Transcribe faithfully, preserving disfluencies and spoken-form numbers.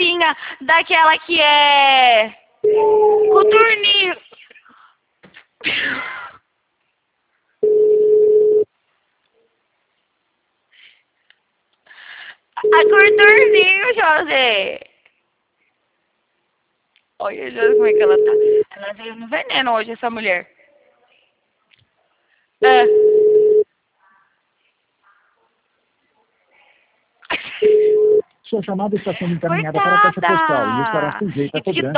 bichinha daquela que é coturninho. A coturninho, José. Olha, José, como é que ela tá. Ela veio no veneno hoje, essa mulher. É. Sua chamada está sendo encaminhada para a caixa postal e estará sujeita a cobrança.